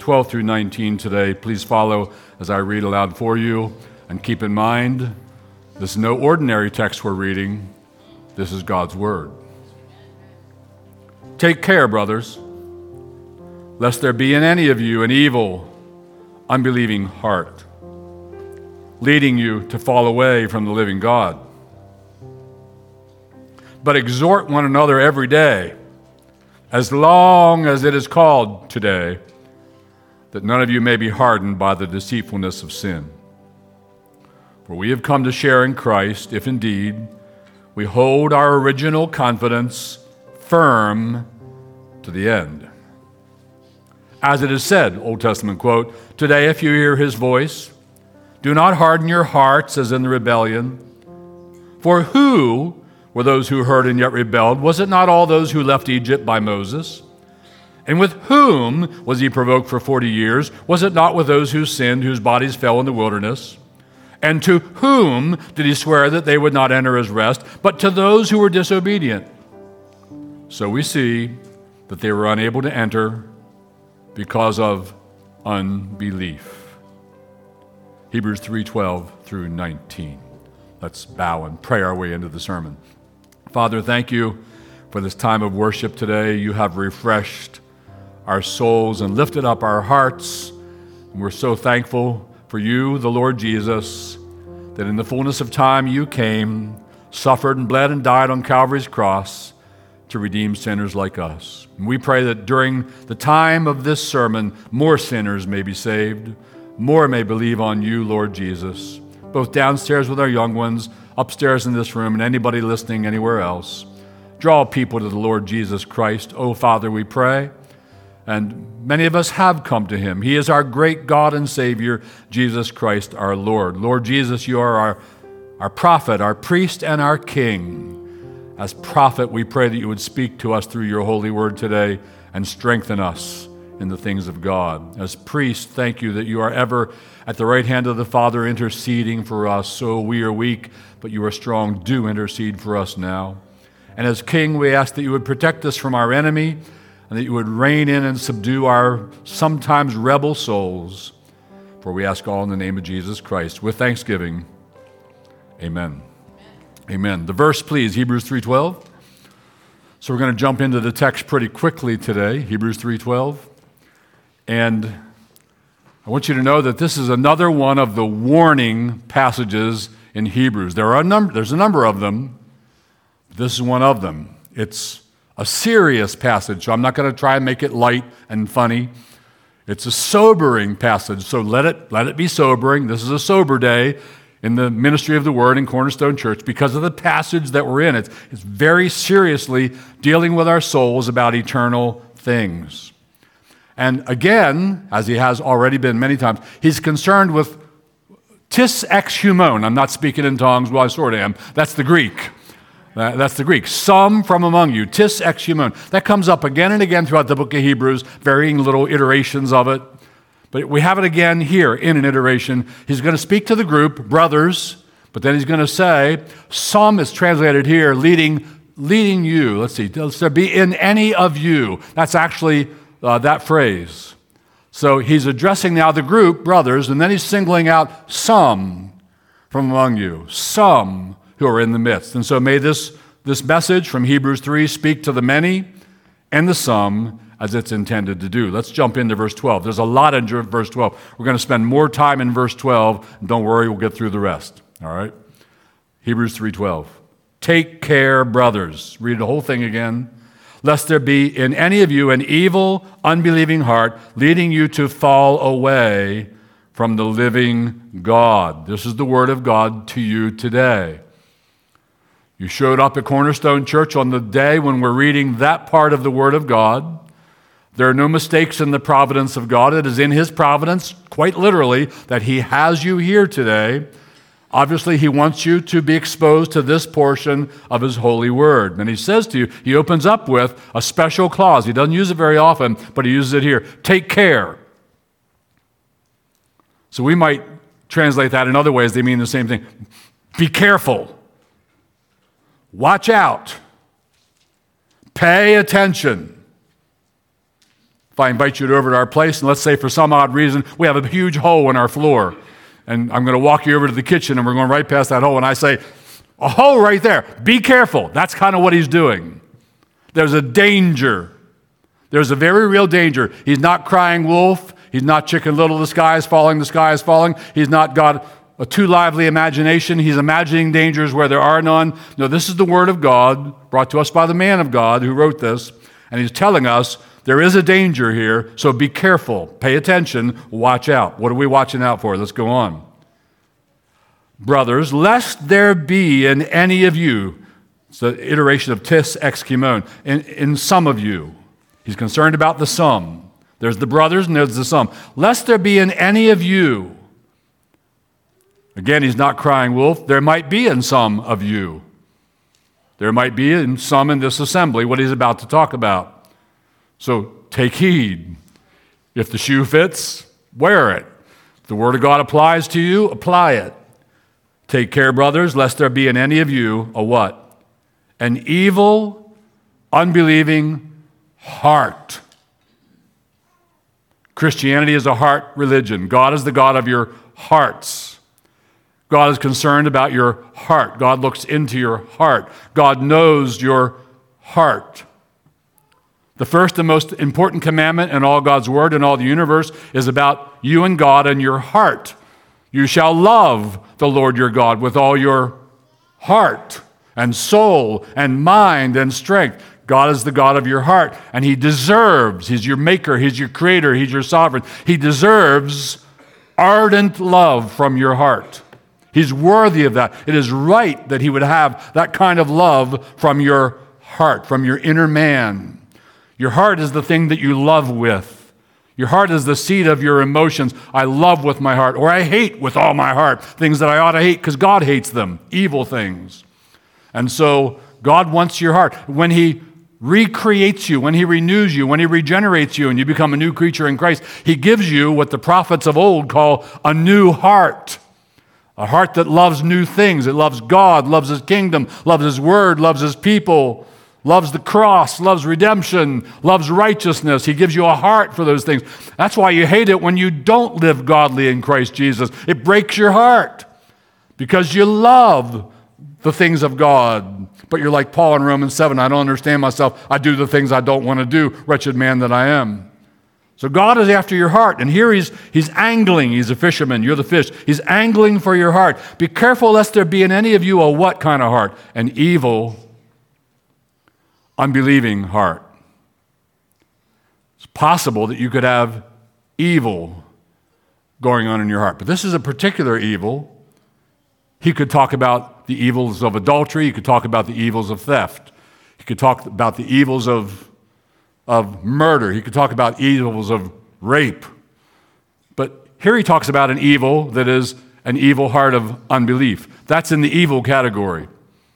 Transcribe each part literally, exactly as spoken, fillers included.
twelve through nineteen today. Please follow as I read aloud for you. And keep in mind, this is no ordinary text we're reading. This is God's word. Take care, brothers, lest there be in any of you an evil, unbelieving heart, leading you to fall away from the living God. But exhort one another every day, as long as it is called today, that none of you may be hardened by the deceitfulness of sin. For we have come to share in Christ, if indeed we hold our original confidence firm to the end. As it is said, Old Testament quote, "Today if you hear his voice, do not harden your hearts as in the rebellion. For who were those who heard and yet rebelled? Was it not all those who left Egypt by Moses? And with whom was he provoked for forty years? Was it not with those who sinned, whose bodies fell in the wilderness? And to whom did he swear that they would not enter his rest, but to those who were disobedient? So we see that they were unable to enter because of unbelief." Hebrews three twelve through nineteen. Let's bow and pray our way into the sermon. Father, thank you for this time of worship today. You have refreshed our souls and lifted up our hearts. And we're so thankful for you, the Lord Jesus, that in the fullness of time you came, suffered and bled and died on Calvary's cross to redeem sinners like us. And we pray that during the time of this sermon, more sinners may be saved, more may believe on you, Lord Jesus, both downstairs with our young ones, upstairs in this room, and anybody listening anywhere else. Draw people to the Lord Jesus Christ. Oh, Father, we pray. And many of us have come to him. He is our great God and Savior, Jesus Christ our Lord. Lord Jesus, you are our, our prophet, our priest, and our king. As prophet, we pray that you would speak to us through your holy word today and strengthen us in the things of God. As priest, thank you that you are ever at the right hand of the Father interceding for us. So we are weak, but you are strong. Do intercede for us now. And as king, we ask that you would protect us from our enemy and that you would reign in and subdue our sometimes rebel souls. For we ask all in the name of Jesus Christ with thanksgiving. Amen. Amen. Amen. The verse, please, Hebrews three twelve. So we're going to jump into the text pretty quickly today, Hebrews three twelve. And I want you to know that this is another one of the warning passages in Hebrews. There are a number, there's a number of them. This is one of them. It's a serious passage, so I'm not going to try and make it light and funny. It's a sobering passage, so let it, let it be sobering. This is a sober day in the ministry of the Word in Cornerstone Church because of the passage that we're in. It's, it's very seriously dealing with our souls about eternal things. And again, as he has already been many times, he's concerned with tis ex humon. I'm not speaking in tongues, well, I sort of am. That's the Greek. Uh, that's the Greek. Some from among you, tis ex humon. That comes up again and again throughout the book of Hebrews, varying little iterations of it. But we have it again here in an iteration. He's going to speak to the group, brothers, but then he's going to say, some is translated here, leading, leading you. Let's see, lest there be in any of you. That's actually Uh, that phrase. So he's addressing now the group, brothers, and then he's singling out some from among you, some who are in the midst. And so may this, this message from Hebrews three speak to the many and the some as it's intended to do. Let's jump into verse twelve. There's a lot in verse twelve. We're going to spend more time in verse twelve. And don't worry, we'll get through the rest. All right? Hebrews three twelve. Take care, brothers. Read the whole thing again. Lest there be in any of you an evil, unbelieving heart, leading you to fall away from the living God. This is the word of God to you today. You showed up at Cornerstone Church on the day when we're reading that part of the word of God. There are no mistakes in the providence of God. It is in his providence, quite literally, that he has you here today. Obviously, he wants you to be exposed to this portion of his holy word. And he says to you, he opens up with a special clause. He doesn't use it very often, but he uses it here. Take care. So we might translate that in other ways. They mean the same thing. Be careful. Watch out. Pay attention. If I invite you over to our place, and let's say for some odd reason we have a huge hole in our floor, and I'm going to walk you over to the kitchen, and we're going right past that hole, and I say, a hole right there. Be careful. That's kind of what he's doing. There's a danger. There's a very real danger. He's not crying wolf. He's not Chicken Little, the sky is falling, the sky is falling. He's not got a too lively imagination. He's imagining dangers where there are none. No, this is the word of God brought to us by the man of God who wrote this. And he's telling us there is a danger here, so be careful. Pay attention. Watch out. What are we watching out for? Let's go on. Brothers, lest there be in any of you, it's the iteration of tis exkimon, in, in some of you. He's concerned about the some. There's the brothers and there's the some. Lest there be in any of you. Again, he's not crying wolf. There might be in some of you. There might be in some in this assembly what he's about to talk about. So take heed. If the shoe fits, wear it. If the word of God applies to you, apply it. Take care, brothers, lest there be in any of you a what? An evil, unbelieving heart. Christianity is a heart religion. God is the God of your hearts. God is concerned about your heart. God looks into your heart. God knows your heart. The first and most important commandment in all God's word and all the universe is about you and God and your heart. You shall love the Lord your God with all your heart and soul and mind and strength. God is the God of your heart, and he deserves, he's your maker, he's your creator, he's your sovereign. He deserves ardent love from your heart. He's worthy of that. It is right that he would have that kind of love from your heart, from your inner man. Your heart is the thing that you love with. Your heart is the seat of your emotions. I love with my heart, or I hate with all my heart, things that I ought to hate because God hates them, evil things. And so God wants your heart. When he recreates you, when he renews you, when he regenerates you, and you become a new creature in Christ, he gives you what the prophets of old call a new heart. A heart that loves new things. It loves God, loves his kingdom, loves his word, loves his people, loves the cross, loves redemption, loves righteousness. He gives you a heart for those things. That's why you hate it when you don't live godly in Christ Jesus. It breaks your heart because you love the things of God. But you're like Paul in Romans seven, I don't understand myself. I do the things I don't want to do, wretched man that I am. So God is after your heart. And here he's, he's angling. He's a fisherman. You're the fish. He's angling for your heart. Be careful lest there be in any of you a what kind of heart? An evil, unbelieving heart. It's possible that you could have evil going on in your heart. But this is a particular evil. He could talk about the evils of adultery. He could talk about the evils of theft. He could talk about the evils of, of murder. He could talk about evils of rape. But here he talks about an evil that is an evil heart of unbelief. That's in the evil category.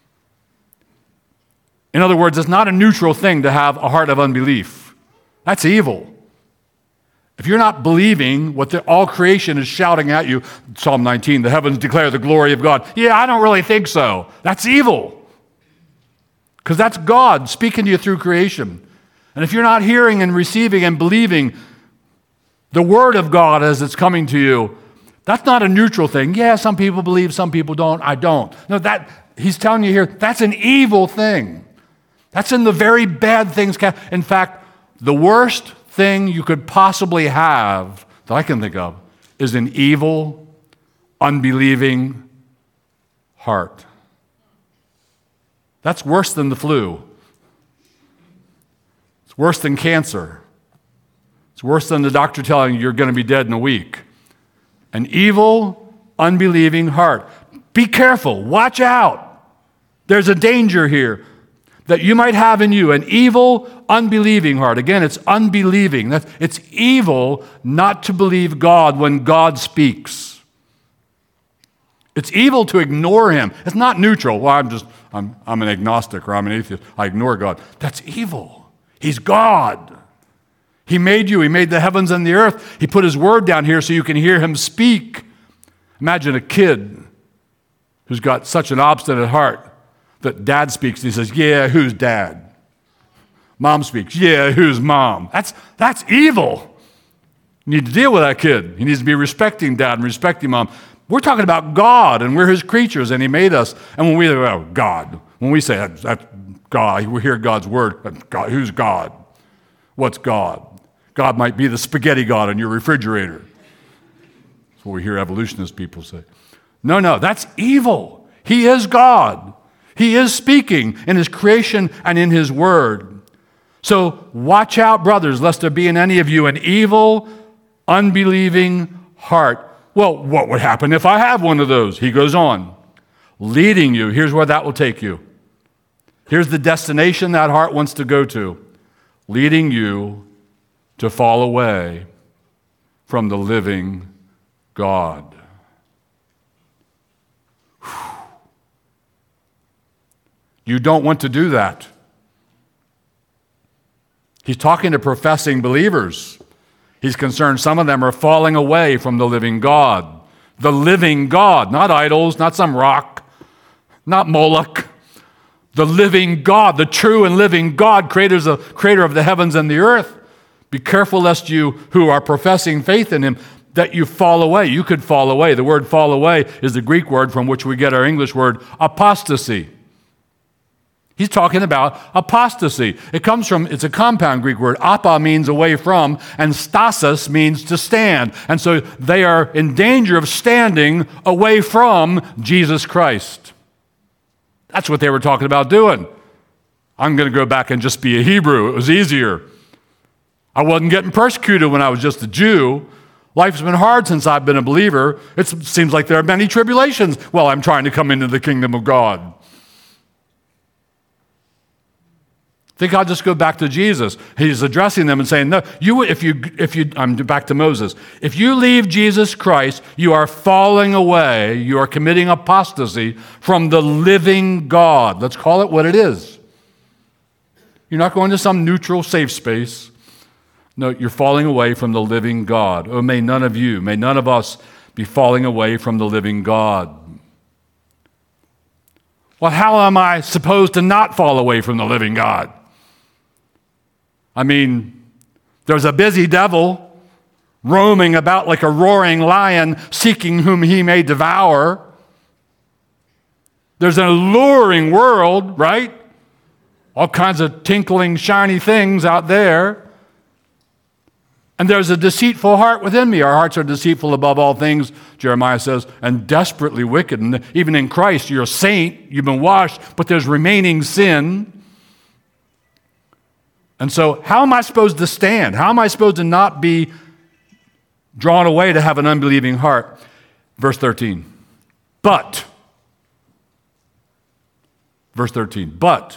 In other words, it's not a neutral thing to have a heart of unbelief. That's evil. If you're not believing what the, all creation is shouting at you, Psalm nineteen, the heavens declare the glory of God. Yeah, I don't really think so. That's evil. Because that's God speaking to you through creation. And if you're not hearing and receiving and believing the word of God as it's coming to you, that's not a neutral thing. Yeah, some people believe, some people don't. I don't. No, that he's telling you here, that's an evil thing. That's in the very bad things. In fact, the worst thing you could possibly have that I can think of is an evil, unbelieving heart. That's worse than the flu. It's worse than cancer. It's worse than the doctor telling you you're going to be dead in a week. An evil, unbelieving heart. Be careful. Watch out. There's a danger here that you might have in you, an evil, unbelieving heart. Again, it's unbelieving. That's, it's evil not to believe God when God speaks. It's evil to ignore him. It's not neutral. Well, I'm just, I'm, I'm an agnostic or I'm an atheist. I ignore God. That's evil. He's God. He made you. He made the heavens and the earth. He put his word down here so you can hear him speak. Imagine a kid who's got such an obstinate heart that dad speaks and he says, yeah, who's dad? Mom speaks. Yeah, who's mom? That's, that's evil. You need to deal with that kid. He needs to be respecting dad and respecting mom. We're talking about God, and we're his creatures, and he made us. And when we say, oh, God, when we say that, that's God, we hear God's word. God, who's God? What's God? God might be the spaghetti God in your refrigerator. That's what we hear evolutionist people say. No, no, that's evil. He is God. He is speaking in his creation and in his word. So watch out, brothers, lest there be in any of you an evil, unbelieving heart. Well, what would happen if I have one of those? He goes on, leading you. Here's where that will take you. Here's the destination that heart wants to go to, leading you to fall away from the living God. Whew. You don't want to do that. He's talking to professing believers. He's concerned some of them are falling away from the living God. The living God, not idols, not some rock, not Moloch. The living God, the true and living God, creators of, creator of the heavens and the earth. Be careful lest you who are professing faith in him, that you fall away. You could fall away. The word fall away is the Greek word from which we get our English word apostasy. He's talking about apostasy. It comes from, it's a compound Greek word. Apa means away from, and stasis means to stand. And so they are in danger of standing away from Jesus Christ. That's what they were talking about doing. I'm going to go back and just be a Hebrew. It was easier. I wasn't getting persecuted when I was just a Jew. Life's been hard since I've been a believer. It seems like there are many tribulations while I'm trying to come into the kingdom of God. I think I'll just go back to Jesus. He's addressing them and saying, no, you, if you, if you, I'm back to Moses. If you leave Jesus Christ, you are falling away. You are committing apostasy from the living God. Let's call it what it is. You're not going to some neutral safe space. No, you're falling away from the living God. Oh, may none of you, may none of us be falling away from the living God. Well, how am I supposed to not fall away from the living God? I mean, there's a busy devil roaming about like a roaring lion, seeking whom he may devour. There's an alluring world, right? All kinds of tinkling, shiny things out there. And there's a deceitful heart within me. Our hearts are deceitful above all things, Jeremiah says, and desperately wicked. And even in Christ, you're a saint, you've been washed, but there's remaining sin. And so how am I supposed to stand? How am I supposed to not be drawn away to have an unbelieving heart? Verse thirteen. But, verse thirteen, but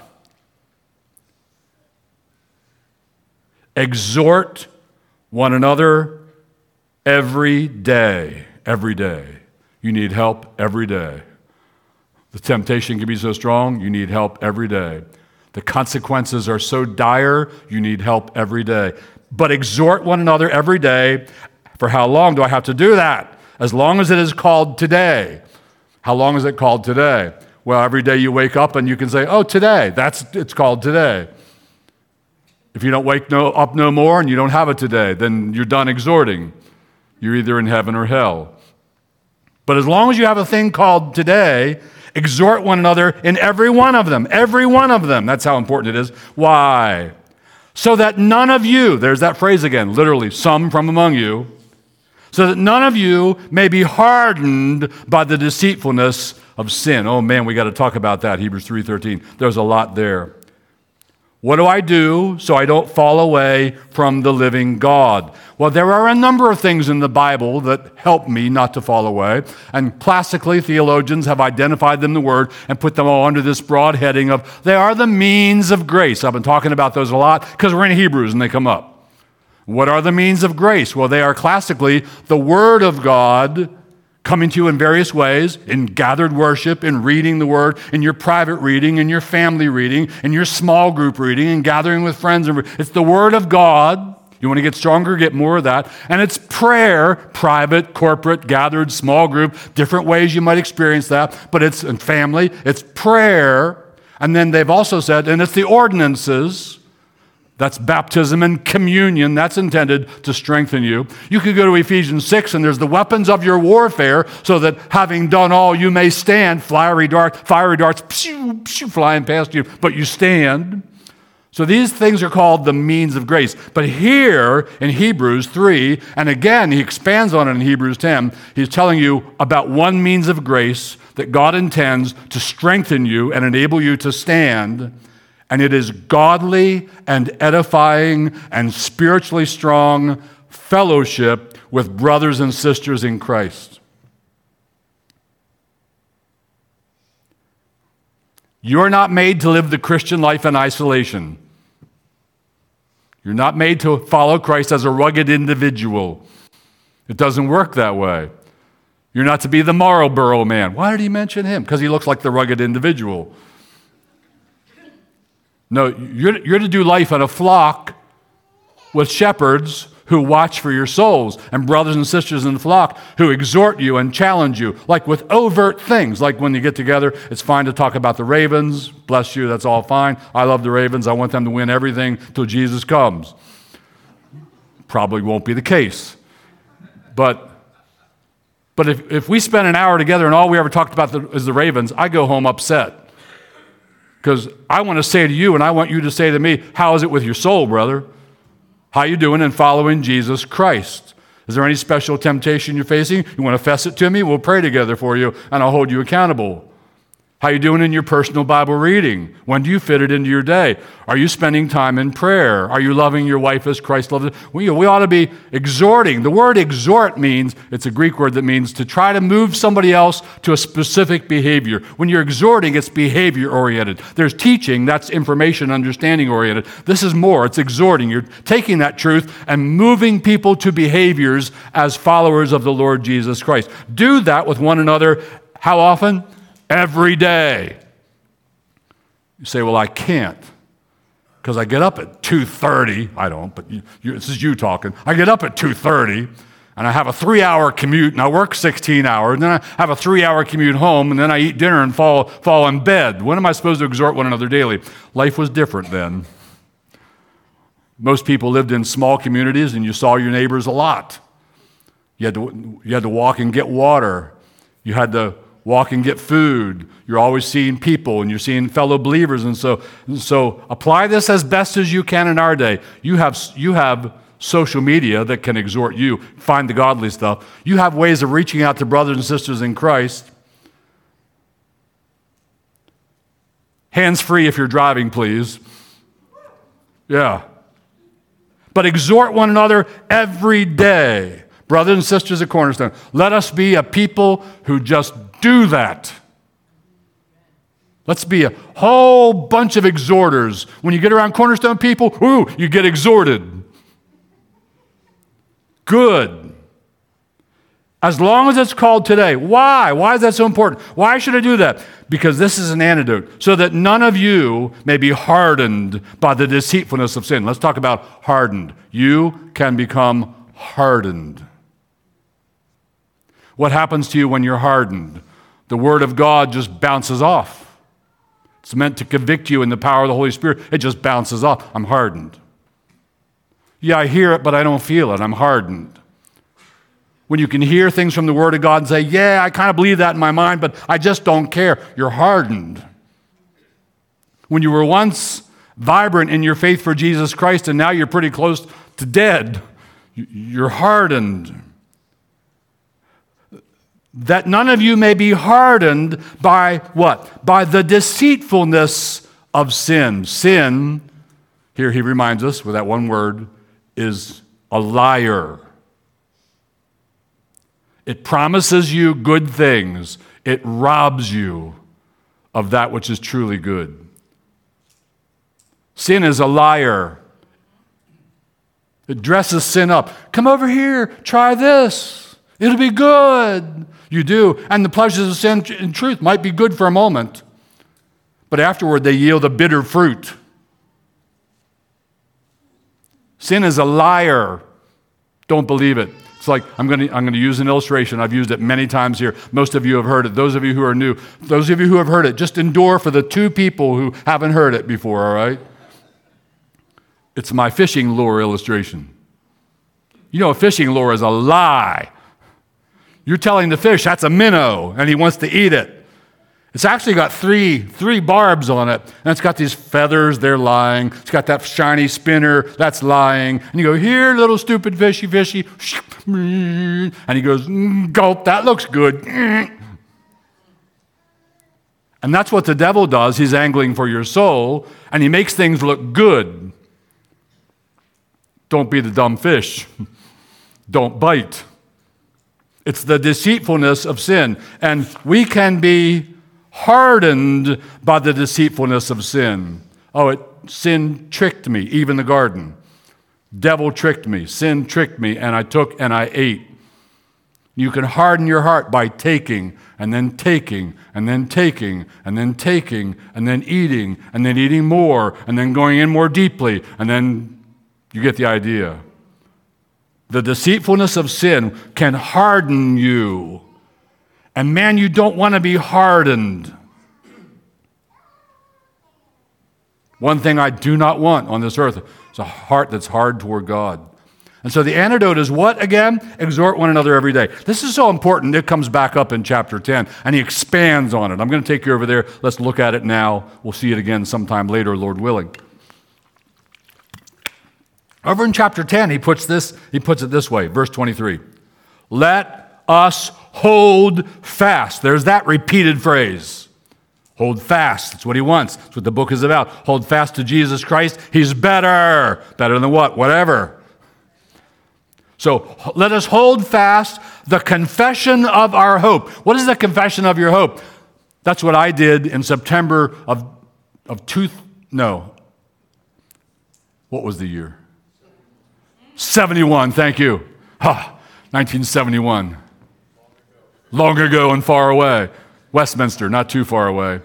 exhort one another every day. Every day. You need help every day. The temptation can be so strong, you need help every day. The consequences are so dire, you need help every day. But exhort one another every day. For how long do I have to do that? As long as it is called today. How long is it called today? Well, every day you wake up and you can say, oh, today. That's it's called today. If you don't wake no, up no more and you don't have it today, then you're done exhorting. You're either in heaven or hell. But as long as you have a thing called today, exhort one another in every one of them. Every one of them. That's how important it is. Why? So that none of you, there's that phrase again, literally, some from among you, so that none of you may be hardened by the deceitfulness of sin. Oh man, we got to talk about that, Hebrews three thirteen. There's a lot there. What do I do so I don't fall away from the living God? Well, there are a number of things in the Bible that help me not to fall away. And classically, theologians have identified them in the Word and put them all under this broad heading of they are the means of grace. I've been talking about those a lot because we're in Hebrews and they come up. What are the means of grace? Well, they are classically the Word of God coming to you in various ways, in gathered worship, in reading the Word, in your private reading, in your family reading, in your small group reading, in gathering with friends. It's the Word of God. You want to get stronger, get more of that. And it's prayer, private, corporate, gathered, small group, different ways you might experience that. But it's in family, it's prayer. And then they've also said, and it's the ordinances, That's baptism and communion. That's intended to strengthen you. You could go to Ephesians six, and there's the weapons of your warfare, so that having done all, you may stand. Fiery darts, fiery darts, pshoo, pshoo, flying past you, but you stand. So these things are called the means of grace. But here in Hebrews three, and again, he expands on it in Hebrews ten, he's telling you about one means of grace that God intends to strengthen you and enable you to stand. And it is godly and edifying and spiritually strong fellowship with brothers and sisters in Christ. You're not made to live the Christian life in isolation. You're not made to follow Christ as a rugged individual. It doesn't work that way. You're not to be the Marlboro man. Why did he mention him? Because he looks like the rugged individual. No, you're, you're to do life in a flock with shepherds who watch for your souls, and brothers and sisters in the flock who exhort you and challenge you, like with overt things. Like when you get together, it's fine to talk about the Ravens. Bless you, that's all fine. I love the Ravens. I want them to win everything till Jesus comes. Probably won't be the case. But but if, if we spend an hour together and all we ever talked about the, is the Ravens, I go home upset. Because I want to say to you, and I want you to say to me, how is it with your soul, brother? How you doing in following Jesus Christ? Is there any special temptation you're facing? You want to fess it to me? We'll pray together for you, and I'll hold you accountable. How you doing in your personal Bible reading? When do you fit it into your day? Are you spending time in prayer? Are you loving your wife as Christ loved her? We, we ought to be exhorting. The word exhort means, it's a Greek word that means to try to move somebody else to a specific behavior. When you're exhorting, it's behavior-oriented. There's teaching, that's information, understanding-oriented. This is more, it's exhorting. You're taking that truth and moving people to behaviors as followers of the Lord Jesus Christ. Do that with one another. How often? Every day. You say, well, I can't because I get up at two thirty. I don't, but you, you, this is you talking. I get up at two thirty, and I have a three-hour commute, and I work sixteen hours, and then I have a three-hour commute home, and then I eat dinner and fall, fall in bed. When am I supposed to exhort one another daily? Life was different then. Most people lived in small communities, and you saw your neighbors a lot. You had to, you had to walk and get water. You had to walk and get food. You're always seeing people, and you're seeing fellow believers. And so, so apply this as best as you can in our day. You have, you have social media that can exhort you. Find the godly stuff. You have ways of reaching out to brothers and sisters in Christ. Hands-free if you're driving, please. Yeah. But exhort one another every day. Brothers and sisters at Cornerstone, let us be a people who just do that. Let's be a whole bunch of exhorters. When you get around Cornerstone people, ooh, you get exhorted. Good. As long as it's called today. Why? Why is that so important? Why should I do that? Because this is an antidote, so that none of you may be hardened by the deceitfulness of sin. Let's talk about hardened. You can become hardened. What happens to you when you're hardened? The Word of God just bounces off. It's meant to convict you in the power of the Holy Spirit. It just bounces off. I'm hardened. Yeah, I hear it, but I don't feel it. I'm hardened. When you can hear things from the Word of God and say, yeah, I kind of believe that in my mind, but I just don't care. You're hardened. When you were once vibrant in your faith for Jesus Christ and now you're pretty close to dead, you're hardened. That none of you may be hardened by what? By the deceitfulness of sin. Sin, here he reminds us with that one word, is a liar. It promises you good things. It robs you of that which is truly good. Sin is a liar. It dresses sin up. Come over here, try this. It'll be good. You do. And the pleasures of sin in truth might be good for a moment, but afterward they yield a bitter fruit. Sin is a liar. Don't believe it. It's like, I'm going to I'm going to use an illustration. I've used it many times here. Most of you have heard it. Those of you who are new, those of you who have heard it, just endure for the two people who haven't heard it before, all right? It's my fishing lure illustration. You know, a fishing lure is a lie. You're telling the fish that's a minnow and he wants to eat it. It's actually got three, three barbs on it, and it's got these feathers, they're lying. It's got that shiny spinner, that's lying. And you go, here, little stupid fishy, fishy. And he goes, mm, gulp, that looks good. And that's what the devil does. He's angling for your soul, and he makes things look good. Don't be the dumb fish. Don't bite. It's the deceitfulness of sin. And we can be hardened by the deceitfulness of sin. Oh, it, sin tricked me, even the garden. Devil tricked me. Sin tricked me, and I took and I ate. You can harden your heart by taking, and then taking, and then taking, and then taking, and then eating, and then eating more, and then going in more deeply, and then you get the idea. The deceitfulness of sin can harden you. And man, you don't want to be hardened. One thing I do not want on this earth is a heart that's hard toward God. And so the antidote is what again? Exhort one another every day. This is so important. It comes back up in chapter ten, and he expands on it. I'm going to take you over there. Let's look at it now. We'll see it again sometime later, Lord willing. Over in chapter ten, he puts this, he puts it this way, verse twenty-three. Let us hold fast. There's that repeated phrase. Hold fast. That's what he wants. That's what the book is about. Hold fast to Jesus Christ. He's better. Better than what? Whatever. So let us hold fast the confession of our hope. What is the confession of your hope? That's what I did in September of, of two, no. What was the year? seventy-one, thank you. Ha, nineteen seventy-one. Long ago and far away. Westminster, not too far away.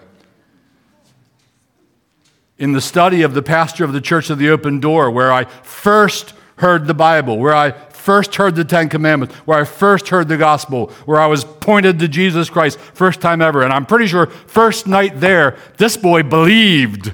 In the study of the pastor of the Church of the Open Door, where I first heard the Bible, where I first heard the Ten Commandments, where I first heard the gospel, where I was pointed to Jesus Christ, first time ever. And I'm pretty sure first night there, this boy believed.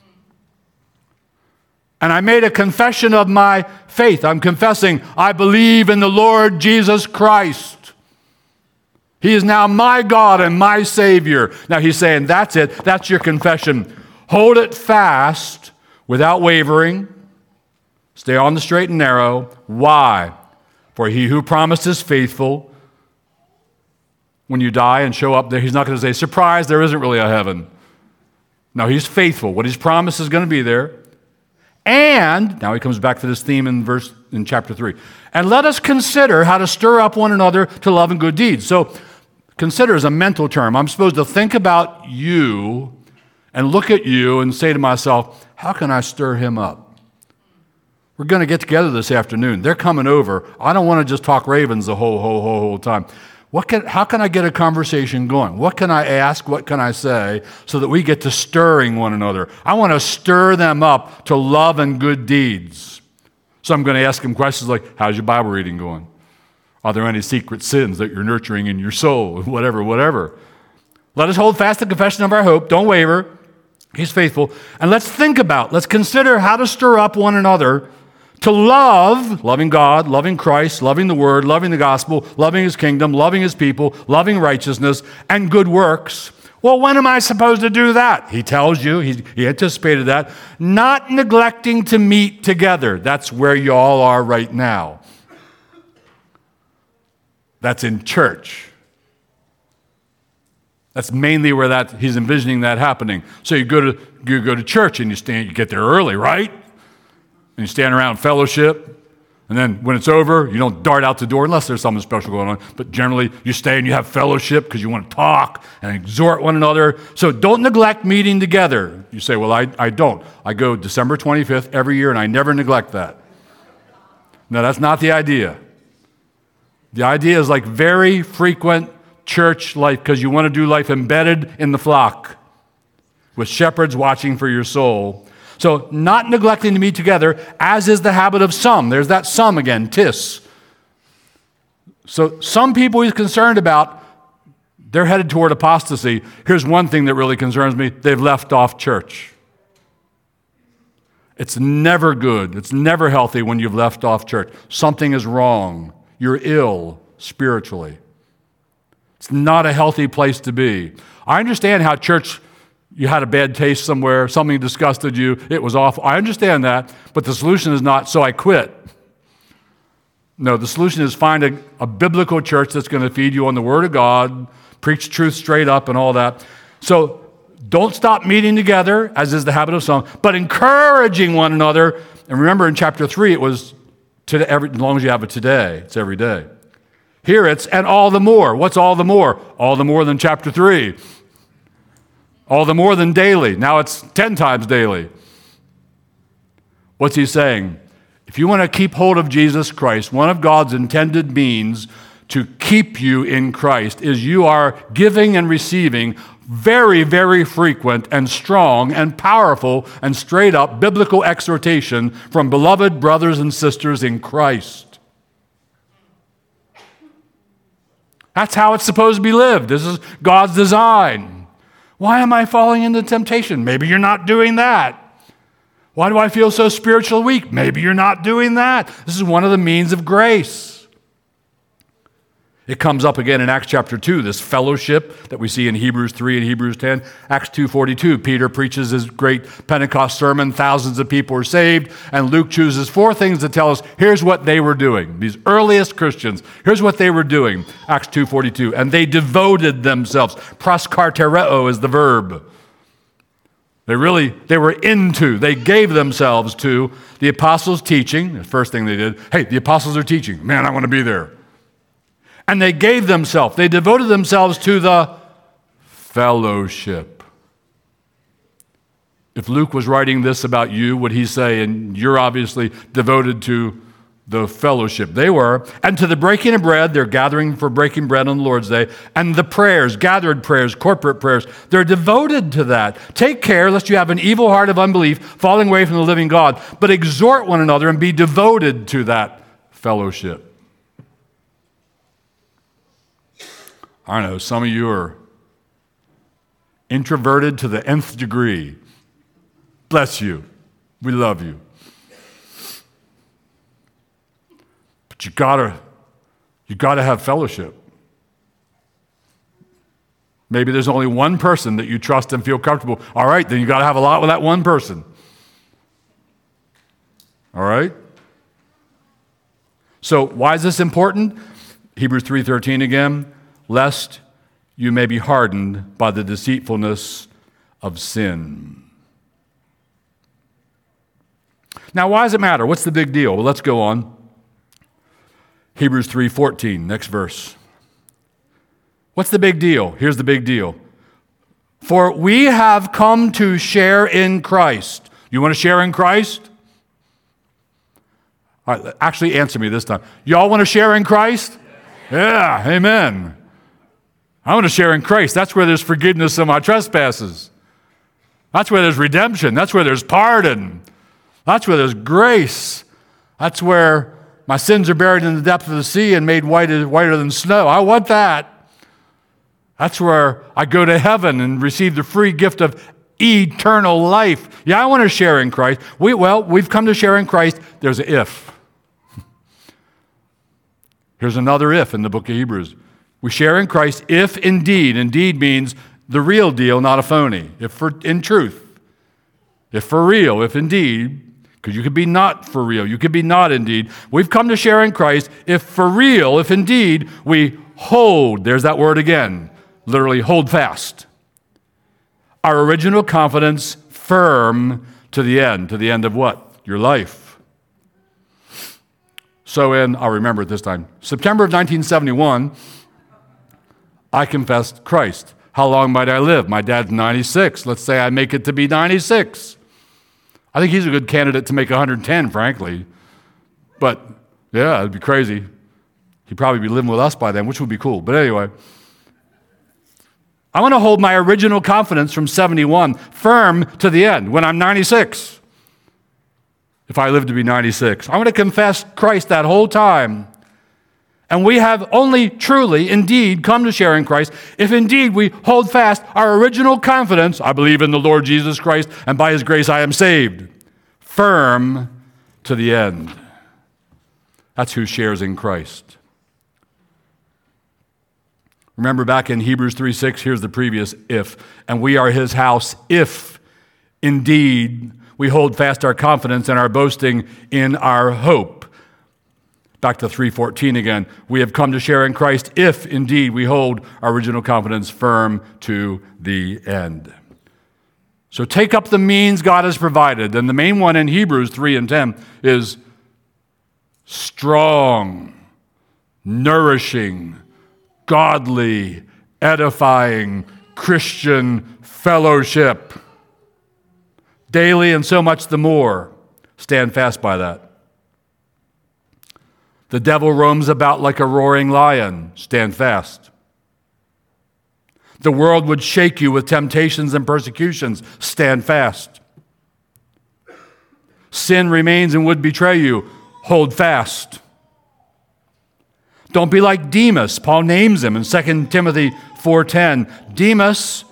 And I made a confession of my faith. I'm confessing, I believe in the Lord Jesus Christ. He is now my God and my Savior. Now he's saying, that's it. That's your confession. Hold it fast without wavering. Stay on the straight and narrow. Why? For he who promised is faithful. When you die and show up there, he's not going to say, surprise, there isn't really a heaven. No, he's faithful. What he's promised is going to be there. And, now he comes back to this theme in verse in chapter three. And let us consider how to stir up one another to love and good deeds. So, consider is a mental term. I'm supposed to think about you and look at you and say to myself, how can I stir him up? We're going to get together this afternoon. They're coming over. I don't want to just talk Ravens the whole, whole, whole, whole time. What can, how can I get a conversation going? What can I ask? What can I say so that we get to stirring one another? I want to stir them up to love and good deeds. So I'm going to ask them questions like, how's your Bible reading going? Are there any secret sins that you're nurturing in your soul? Whatever, whatever. Let us hold fast the confession of our hope. Don't waver. He's faithful. And let's think about, let's consider how to stir up one another to love, loving God, loving Christ, loving the Word, loving the gospel, loving His kingdom, loving His people, loving righteousness, and good works. Well, when am I supposed to do that? He tells you, he, he anticipated that. Not neglecting to meet together. That's where you all are right now. That's in church. That's mainly where that he's envisioning that happening. So you go to you go to church and you stand, you get there early, right? And you stand around fellowship, and then when it's over, you don't dart out the door unless there's something special going on. But generally, you stay and you have fellowship because you want to talk and exhort one another. So don't neglect meeting together. You say, well, I, I don't. I go December twenty-fifth every year, and I never neglect that. No, that's not the idea. The idea is like very frequent church life because you want to do life embedded in the flock with shepherds watching for your soul. So not neglecting to meet together, as is the habit of some. There's that some again, tis. So some people he's concerned about, they're headed toward apostasy. Here's one thing that really concerns me. They've left off church. It's never good. It's never healthy when you've left off church. Something is wrong. You're ill spiritually. It's not a healthy place to be. I understand how church, you had a bad taste somewhere, something disgusted you, it was awful. I understand that, but the solution is not, so I quit. No, the solution is find a, a biblical church that's going to feed you on the Word of God, preach truth straight up and all that. So don't stop meeting together, as is the habit of some, but encouraging one another. And remember in chapter three, it was today, every, as long as you have it today, it's every day. Here it's, and all the more. What's all the more? All the more than chapter three. All the more than daily. Now it's ten times daily. What's he saying? If you want to keep hold of Jesus Christ, one of God's intended means to keep you in Christ is you are giving and receiving very, very frequent and strong and powerful and straight up biblical exhortation from beloved brothers and sisters in Christ. That's how it's supposed to be lived. This is God's design. Why am I falling into temptation? Maybe you're not doing that. Why do I feel so spiritually weak? Maybe you're not doing that. This is one of the means of grace. It comes up again in Acts chapter two, this fellowship that we see in Hebrews three and Hebrews ten. Acts two forty-two, Peter preaches his great Pentecost sermon. Thousands of people are saved. And Luke chooses four things to tell us, here's what they were doing. These earliest Christians, here's what they were doing. Acts two forty-two, and they devoted themselves. Proskartereo is the verb. They really, they were into, they gave themselves to the apostles' teaching. The first thing they did, hey, the apostles are teaching. Man, I want to be there. And they gave themselves, they devoted themselves to the fellowship. If Luke was writing this about you, would he say, and you're obviously devoted to the fellowship? They were. And to the breaking of bread, they're gathering for breaking bread on the Lord's Day. And the prayers, gathered prayers, corporate prayers, they're devoted to that. Take care lest you have an evil heart of unbelief, falling away from the living God, but exhort one another and be devoted to that fellowship. I know, some of you are introverted to the nth degree. Bless you. We love you. But you gotta, you gotta have fellowship. Maybe there's only one person that you trust and feel comfortable. All right, then you gotta have a lot with that one person. All right? So why is this important? Hebrews three thirteen again. Lest you may be hardened by the deceitfulness of sin. Now, why does it matter? What's the big deal? Well, let's go on. Hebrews three fourteen, next verse. What's the big deal? Here's the big deal. For we have come to share in Christ. You want to share in Christ? All right, actually answer me this time. Y'all want to share in Christ? Yeah, amen. I want to share in Christ. That's where there's forgiveness of my trespasses. That's where there's redemption. That's where there's pardon. That's where there's grace. That's where my sins are buried in the depth of the sea and made whiter, whiter than snow. I want that. That's where I go to heaven and receive the free gift of eternal life. Yeah, I want to share in Christ. We, well, we've come to share in Christ. There's an if. Here's another if in the book of Hebrews. We share in Christ if indeed, indeed means the real deal, not a phony. If for in truth, if for real, if indeed, because you could be not for real, you could be not indeed. We've come to share in Christ if for real, if indeed we hold, there's that word again, literally hold fast. Our original confidence firm to the end. To the end of what? Your life. So in, I'll remember it this time, September of nineteen seventy-one, I confessed Christ. How long might I live? My dad's ninety-six. Let's say I make it to be ninety-six. I think he's a good candidate to make one hundred ten, frankly. But, yeah, it'd be crazy. He'd probably be living with us by then, which would be cool. But anyway, I want to hold my original confidence from seventy-one firm to the end when I'm ninety-six. If I live to be ninety-six. I want to confess Christ that whole time. And we have only truly, indeed, come to share in Christ if indeed we hold fast our original confidence, I believe in the Lord Jesus Christ, and by his grace I am saved, firm to the end. That's who shares in Christ. Remember back in Hebrews three six, here's the previous if. And we are his house if indeed we hold fast our confidence and our boasting in our hope. Back to three fourteen again. We have come to share in Christ if indeed we hold our original confidence firm to the end. So take up the means God has provided. And the main one in Hebrews three and ten is strong, nourishing, godly, edifying Christian fellowship. Daily and so much the more. Stand fast by that. The devil roams about like a roaring lion. Stand fast. The world would shake you with temptations and persecutions. Stand fast. Sin remains and would betray you. Hold fast. Don't be like Demas. Paul names him in Second Timothy four ten. Demas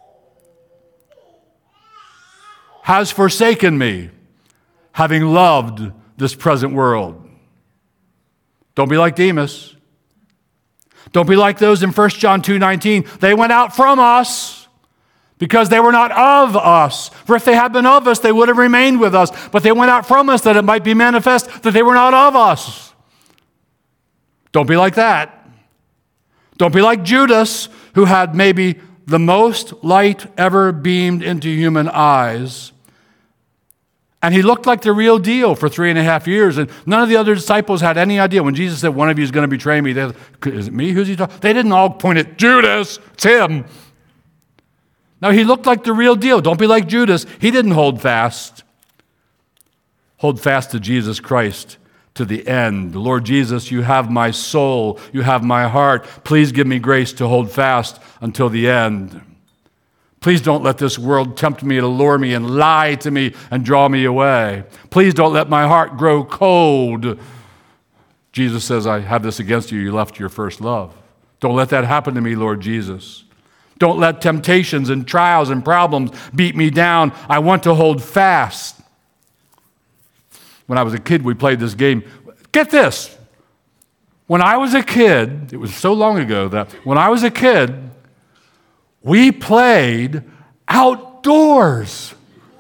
has forsaken me, having loved this present world. Don't be like Demas. Don't be like those in First John two nineteen. They went out from us because they were not of us. For if they had been of us, they would have remained with us. But they went out from us that it might be manifest that they were not of us. Don't be like that. Don't be like Judas, who had maybe the most light ever beamed into human eyes. And he looked like the real deal for three and a half years. And none of the other disciples had any idea. When Jesus said, one of you is going to betray me, they said, is it me? Who's he talking? They didn't all point at Judas. It's him. No, he looked like the real deal. Don't be like Judas. He didn't hold fast. Hold fast to Jesus Christ to the end. Lord Jesus, you have my soul. You have my heart. Please give me grace to hold fast until the end. Please don't let this world tempt me to lure me and lie to me and draw me away. Please don't let my heart grow cold. Jesus says, I have this against you. You left your first love. Don't let that happen to me, Lord Jesus. Don't let temptations and trials and problems beat me down. I want to hold fast. When I was a kid, we played this game. Get this. When I was a kid, it was so long ago that when I was a kid, we played outdoors.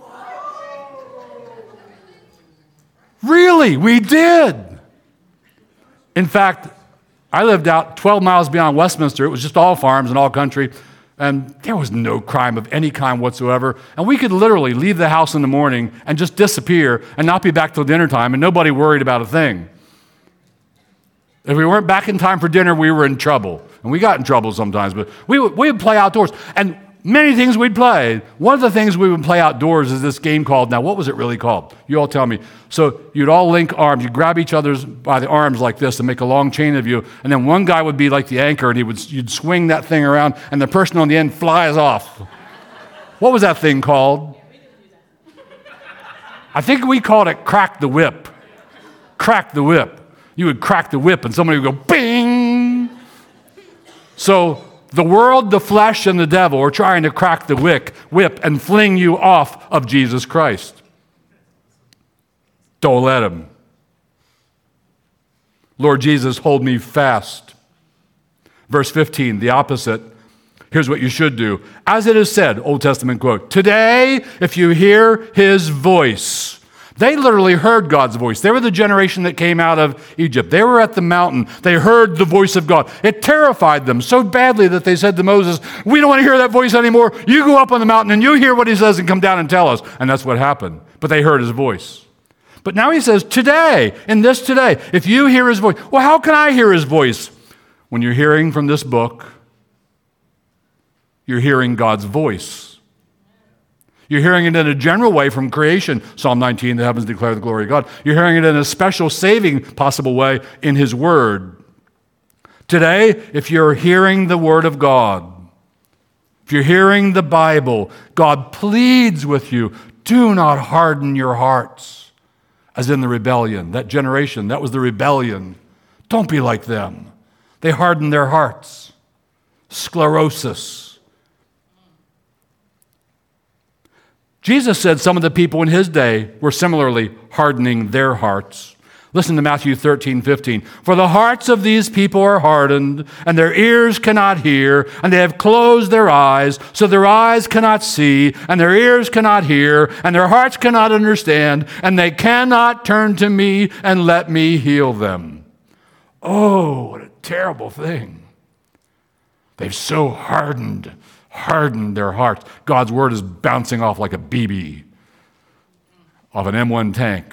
Really, we did. In fact, I lived out twelve miles beyond Westminster. It was just all farms and all country. And there was no crime of any kind whatsoever. And we could literally leave the house in the morning and just disappear and not be back till dinner time, and nobody worried about a thing. If we weren't back in time for dinner, we were in trouble. And we got in trouble sometimes, but we would, we would play outdoors. And many things we'd play. One of the things we would play outdoors is this game called, now what was it really called? You all tell me. So you'd all link arms. You'd grab each other's by the arms like this and make a long chain of you. And then one guy would be like the anchor, and he would you'd swing that thing around, and the person on the end flies off. What was that thing called? I think we called it crack the whip. Crack the whip. You would crack the whip, and somebody would go, bing! So the world, the flesh, and the devil are trying to crack the wick, whip and fling you off of Jesus Christ. Don't let him. Lord Jesus, hold me fast. Verse fifteen, the opposite. Here's what you should do. As it is said, Old Testament quote, today, if you hear his voice. They literally heard God's voice. They were the generation that came out of Egypt. They were at the mountain. They heard the voice of God. It terrified them so badly that they said to Moses, we don't want to hear that voice anymore. You go up on the mountain and you hear what he says and come down and tell us. And that's what happened. But they heard his voice. But now he says, today, in this today, if you hear his voice. Well, how can I hear his voice? When you're hearing from this book, you're hearing God's voice. You're hearing it in a general way from creation. Psalm nineteen, the heavens declare the glory of God. You're hearing it in a special saving possible way in his word. Today, if you're hearing the word of God, if you're hearing the Bible, God pleads with you, do not harden your hearts, as in the rebellion. That generation, that was the rebellion. Don't be like them. They hardened their hearts. Sclerosis. Jesus said some of the people in his day were similarly hardening their hearts. Listen to Matthew thirteen fifteen. For the hearts of these people are hardened, and their ears cannot hear, and they have closed their eyes, so their eyes cannot see, and their ears cannot hear, and their hearts cannot understand, and they cannot turn to me and let me heal them. Oh, what a terrible thing. They've so hardened, hardened their hearts. God's word is bouncing off like a B B off an M one tank.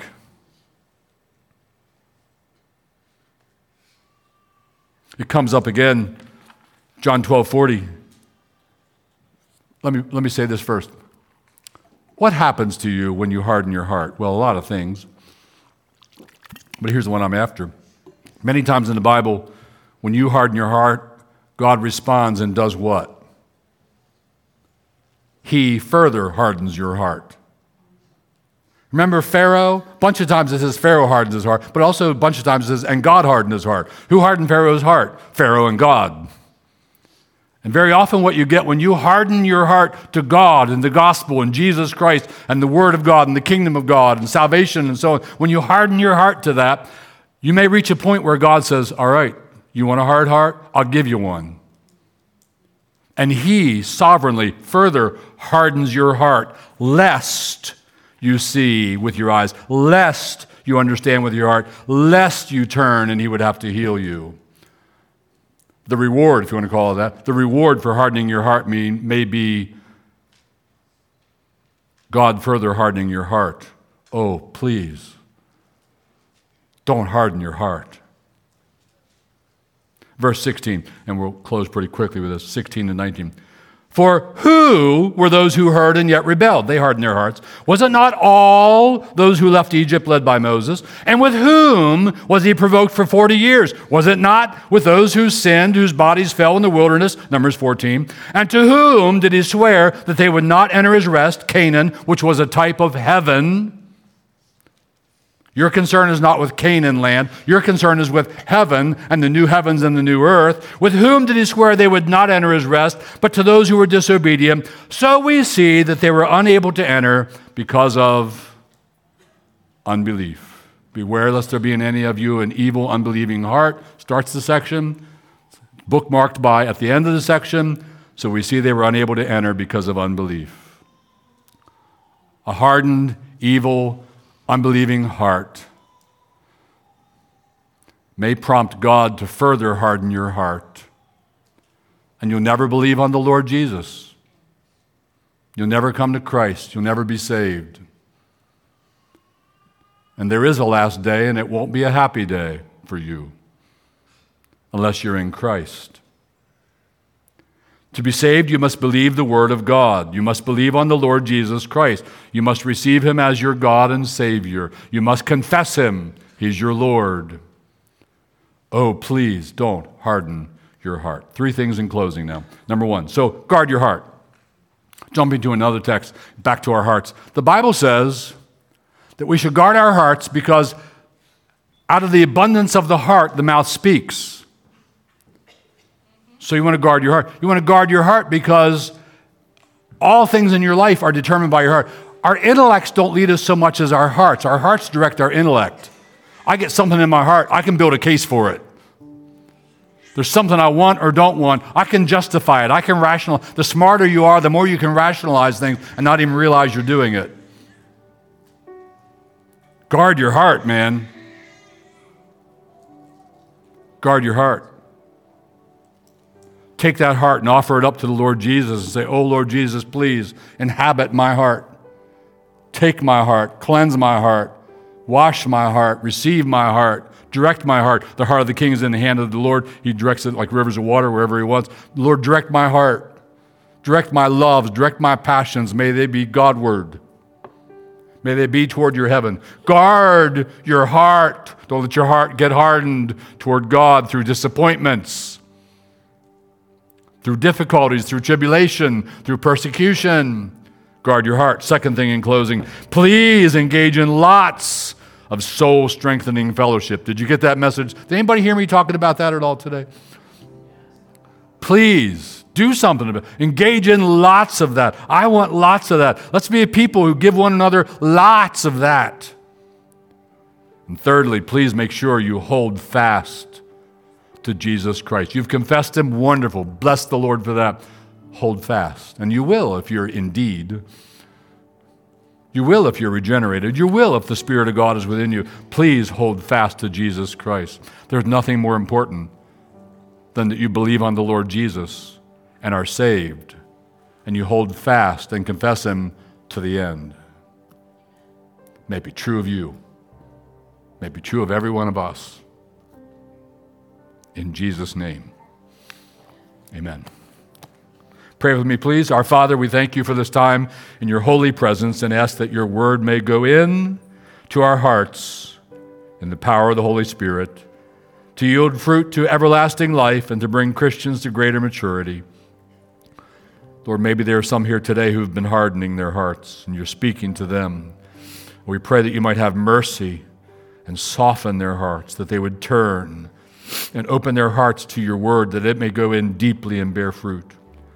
It comes up again, John twelve forty. Let me, let me say this first. What happens to you when you harden your heart? Well, a lot of things. But here's the one I'm after. Many times in the Bible, when you harden your heart, God responds and does what? He further hardens your heart. Remember Pharaoh? A bunch of times it says Pharaoh hardened his heart, but also a bunch of times it says, and God hardened his heart. Who hardened Pharaoh's heart? Pharaoh and God. And very often what you get when you harden your heart to God and the gospel and Jesus Christ and the word of God and the kingdom of God and salvation and so on, when you harden your heart to that, you may reach a point where God says, all right, you want a hard heart? I'll give you one. And he sovereignly further hardens your heart, lest you see with your eyes, lest you understand with your heart, lest you turn and he would have to heal you. The reward, if you want to call it that, the reward for hardening your heart mean, may be God further hardening your heart. Oh, please, don't harden your heart. Verse sixteen, and we'll close pretty quickly with this, sixteen to nineteen. For who were those who heard and yet rebelled? They hardened their hearts. Was it not all those who left Egypt led by Moses? And with whom was he provoked for forty years? Was it not with those who sinned, whose bodies fell in the wilderness? Numbers fourteen. And to whom did he swear that they would not enter his rest? Canaan, which was a type of heaven. Your concern is not with Canaan land. Your concern is with heaven and the new heavens and the new earth. With whom did he swear they would not enter his rest, but to those who were disobedient? So we see that they were unable to enter because of unbelief. Beware lest there be in any of you an evil, unbelieving heart. Starts the section. Bookmarked by at the end of the section. So we see they were unable to enter because of unbelief. A hardened, evil, unbelieving heart may prompt God to further harden your heart. And you'll never believe on the Lord Jesus. You'll never come to Christ. You'll never be saved. And there is a last day, and it won't be a happy day for you unless you're in Christ. To be saved, you must believe the Word of God. You must believe on the Lord Jesus Christ. You must receive Him as your God and Savior. You must confess Him. He's your Lord. Oh, please don't harden your heart. Three things in closing now. Number one, so guard your heart. Jumping to another text, back to our hearts. The Bible says that we should guard our hearts because out of the abundance of the heart, the mouth speaks. So you want to guard your heart. You want to guard your heart because all things in your life are determined by your heart. Our intellects don't lead us so much as our hearts. Our hearts direct our intellect. I get something in my heart, I can build a case for it. There's something I want or don't want, I can justify it. I can rationalize. The smarter you are, the more you can rationalize things and not even realize you're doing it. Guard your heart, man. Guard your heart. Take that heart and offer it up to the Lord Jesus and say, oh, Lord Jesus, please inhabit my heart. Take my heart, cleanse my heart, wash my heart, receive my heart, direct my heart. The heart of the king is in the hand of the Lord. He directs it like rivers of water wherever he wants. Lord, direct my heart. Direct my loves, direct my passions. May they be Godward. May they be toward your heaven. Guard your heart. Don't let your heart get hardened toward God through disappointments, through difficulties, through tribulation, through persecution. Guard your heart. Second thing in closing, please engage in lots of soul-strengthening fellowship. Did you get that message? Did anybody hear me talking about that at all today? Please do something about it. Engage in lots of that. I want lots of that. Let's be a people who give one another lots of that. And thirdly, please make sure you hold fast to Jesus Christ. You've confessed him, wonderful. Bless the Lord for that. Hold fast. And you will if you're indeed. You will if you're regenerated. You will if the Spirit of God is within you. Please hold fast to Jesus Christ. There's nothing more important than that you believe on the Lord Jesus and are saved, and you hold fast and confess him to the end. May it be true of you. May it be true of every one of us. In Jesus' name, amen. Pray with me, please. Our Father, we thank you for this time in your holy presence and ask that your word may go in to our hearts in the power of the Holy Spirit to yield fruit to everlasting life and to bring Christians to greater maturity. Lord, maybe there are some here today who've been hardening their hearts and you're speaking to them. We pray that you might have mercy and soften their hearts, that they would turn and open their hearts to your word, that it may go in deeply and bear fruit.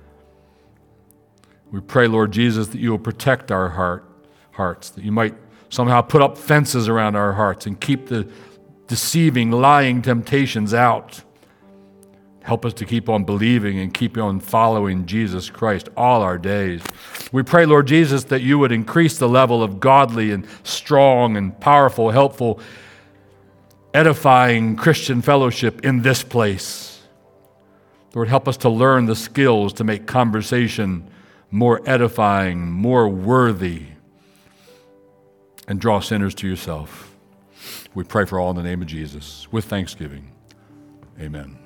We pray, Lord Jesus, that you will protect our heart, hearts, that you might somehow put up fences around our hearts and keep the deceiving, lying temptations out. Help us to keep on believing and keep on following Jesus Christ all our days. We pray, Lord Jesus, that you would increase the level of godly and strong and powerful, helpful, edifying Christian fellowship in this place. Lord, help us to learn the skills to make conversation more edifying, more worthy, and draw sinners to yourself. We pray for all in the name of Jesus with thanksgiving. Amen.